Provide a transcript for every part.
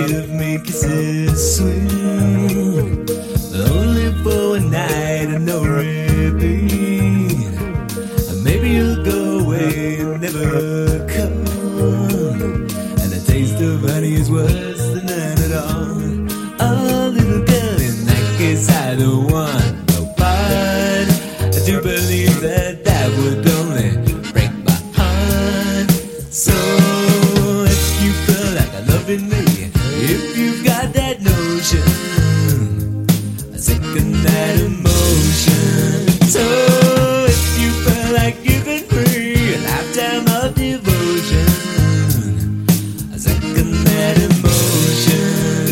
give me kisses sweet, only for a night and no repeat. Maybe you'll go away and never come, and the taste of honey is worse than none at all. Oh, little girl, in that case I don't want no part. I do believe that that would only break my heart. So if you feel like a loving me, if you've got that notion, I second that emotion. So if you feel like giving me a lifetime of devotion, I second that emotion.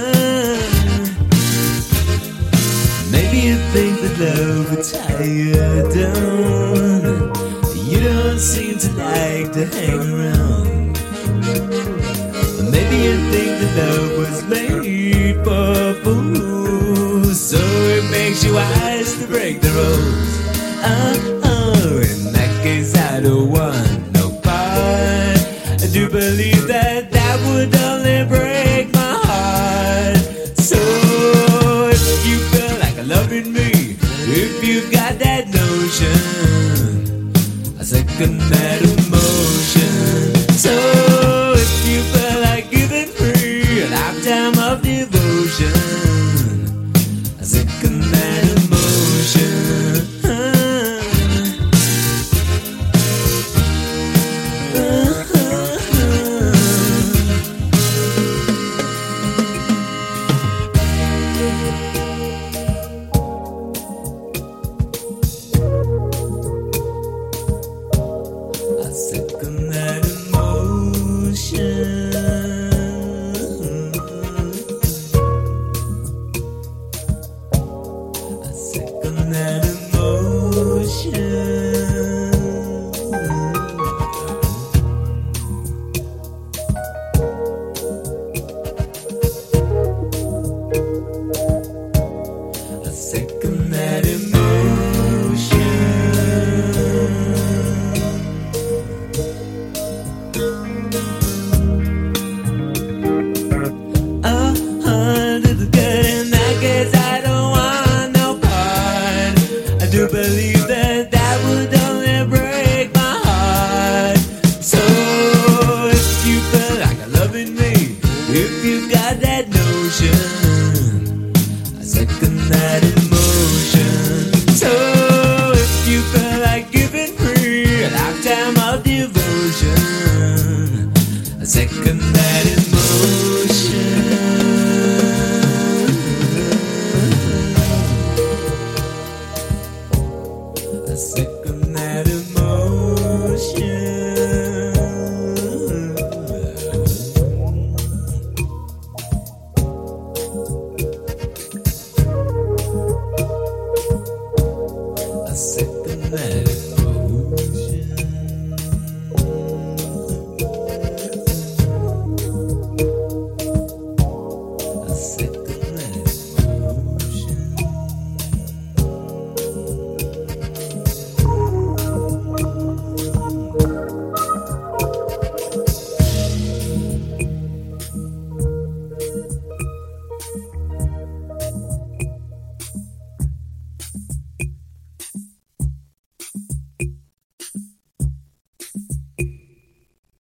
Maybe you think that love would tie you down, you don't seem to like to hang around. Maybe you think that love was made for fools, so it makes you wise to break the rules. Oh, in that case I don't want no part. I do believe that that would only break my heart. So if you feel like loving me, if you've got that notion, I second that emotion. So if you feel like giving me a lifetime of devotion, I second that emotion. I second that emotion. I second that emotion. I second that emotion. I do believe that that would only break my heart. So if you feel like loving me, if you've got that notion, I second that emotion. So if you feel like giving me a lifetime of devotion, I second